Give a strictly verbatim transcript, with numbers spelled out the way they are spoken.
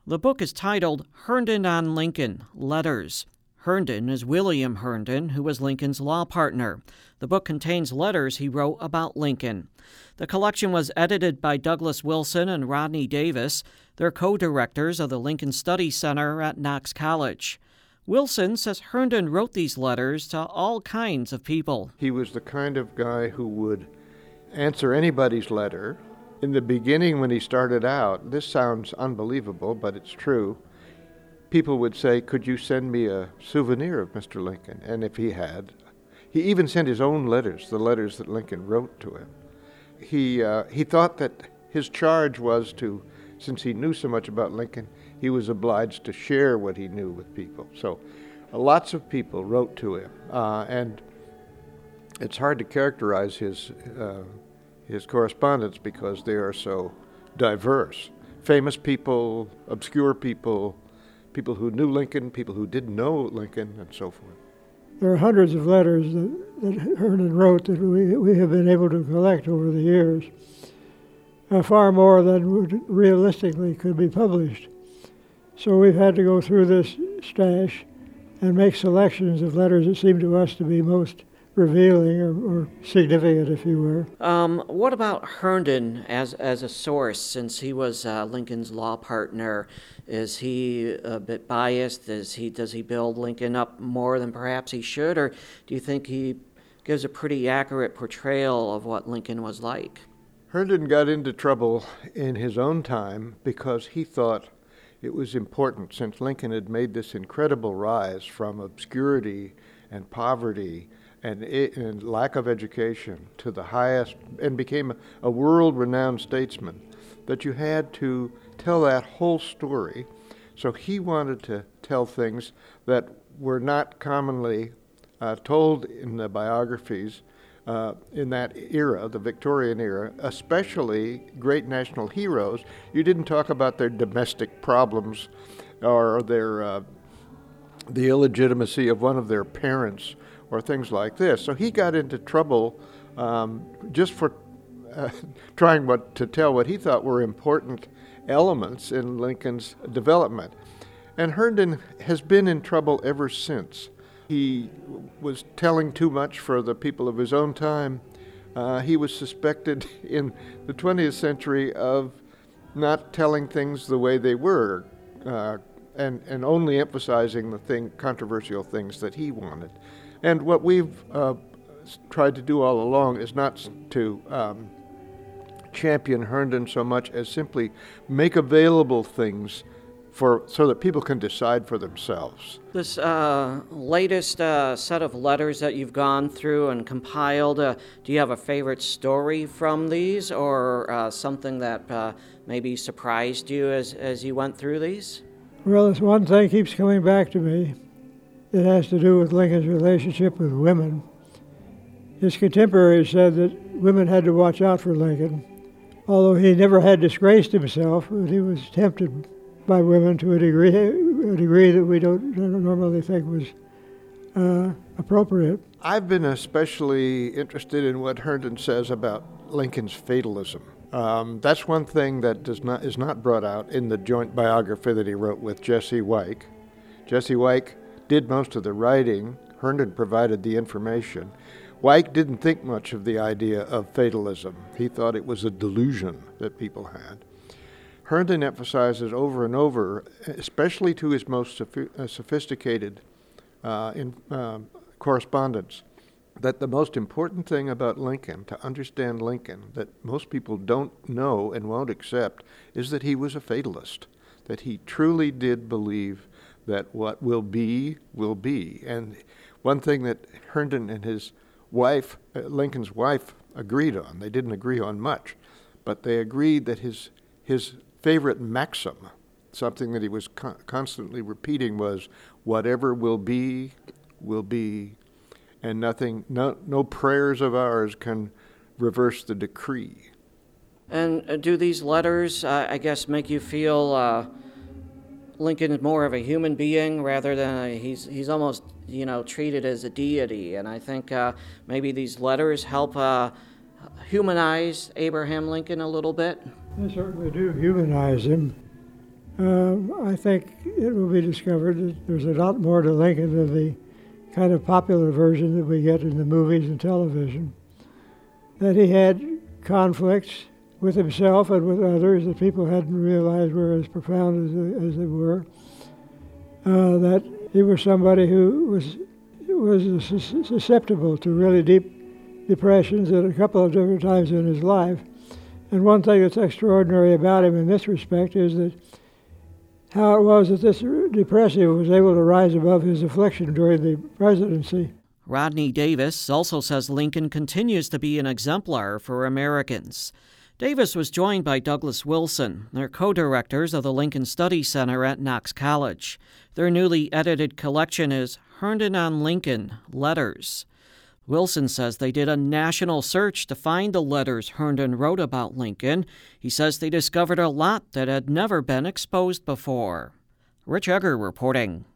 The book is titled Herndon on Lincoln, Letters. Herndon is William Herndon, who was Lincoln's law partner. The book contains letters he wrote about Lincoln. The collection was edited by Douglas Wilson and Rodney Davis. They're co-directors of the Lincoln Study Center at Knox College. Wilson says Herndon wrote these letters to all kinds of people. He was the kind of guy who would answer anybody's letter. In the beginning, when he started out, this sounds unbelievable, but it's true. People would say, could you send me a souvenir of Mister Lincoln? And if he had, he even sent his own letters, the letters that Lincoln wrote to him. He, uh, he thought that his charge was to, since he knew so much about Lincoln, he was obliged to share what he knew with people. So uh, lots of people wrote to him, uh, and it's hard to characterize his, uh, his correspondence because they are so diverse. Famous people, obscure people, people who knew Lincoln, people who didn't know Lincoln, and so forth. There are hundreds of letters that, that Herndon wrote that we, we have been able to collect over the years, uh, far more than would realistically could be published. So we've had to go through this stash and make selections of letters that seem to us to be most revealing or, or significant, if you will. Um, what about Herndon as as a source, since he was uh, Lincoln's law partner? Is he a bit biased? Is he does he build Lincoln up more than perhaps he should, or do you think he gives a pretty accurate portrayal of what Lincoln was like? Herndon got into trouble in his own time because he thought it was important, since Lincoln had made this incredible rise from obscurity and poverty and, and lack of education to the highest, and became a, a world-renowned statesman, that you had to tell that whole story. So he wanted to tell things that were not commonly uh, told in the biographies uh, in that era, the Victorian era, especially great national heroes. You didn't talk about their domestic problems or their uh, the illegitimacy of one of their parents or things like this. So he got into trouble um, just for uh, trying what, to tell what he thought were important elements in Lincoln's development. And Herndon has been in trouble ever since. He was telling too much for the people of his own time. Uh, he was suspected in the twentieth century of not telling things the way they were, uh, and, and only emphasizing the thing, controversial things that he wanted. And what we've uh, tried to do all along is not to um, champion Herndon so much as simply make available things for so that people can decide for themselves. This uh, latest uh, set of letters that you've gone through and compiled, uh, do you have a favorite story from these, or uh, something that uh, maybe surprised you as, as you went through these? Well, this one thing keeps coming back to me. It has to do with Lincoln's relationship with women. His contemporaries said that women had to watch out for Lincoln. Although he never had disgraced himself, but he was tempted by women to a degree, a degree that we don't, don't normally think was uh, appropriate. I've been especially interested in what Herndon says about Lincoln's fatalism. Um, that's one thing that does not is not brought out in the joint biography that he wrote with Jesse Weick. Jesse Weick did most of the writing. Herndon provided the information. Weick didn't think much of the idea of fatalism. He thought it was a delusion that people had. Herndon emphasizes over and over, especially to his most sophi- uh, sophisticated uh, in, uh, correspondents, that the most important thing about Lincoln, to understand Lincoln, that most people don't know and won't accept, is that he was a fatalist, that he truly did believe that what will be, will be. And one thing that Herndon and his wife, uh, Lincoln's wife, agreed on, they didn't agree on much, but they agreed that his his favorite maxim, something that he was con- constantly repeating, was, whatever will be, will be, and nothing, no, no prayers of ours can reverse the decree. And uh, do these letters, uh, I guess, make you feel uh, Lincoln is more of a human being rather than a, he's he's almost, you know, treated as a deity? And I think uh, maybe these letters help uh, humanize Abraham Lincoln a little bit. They certainly do humanize him. um, I think it will be discovered that there's a lot more to Lincoln than the kind of popular version that we get in the movies and television. That he had conflicts with himself and with others that people hadn't realized were as profound as they, as they were. Uh, that he was somebody who was was susceptible to really deep depressions at a couple of different times in his life. And one thing that's extraordinary about him in this respect is that how it was that this depressive was able to rise above his affliction during the presidency. Rodney Davis also says Lincoln continues to be an exemplar for Americans. Davis was joined by Douglas Wilson. They're co-directors of the Lincoln Study Center at Knox College. Their newly edited collection is Herndon on Lincoln, Letters. Wilson says they did a national search to find the letters Herndon wrote about Lincoln. He says they discovered a lot that had never been exposed before. Rich Egger reporting.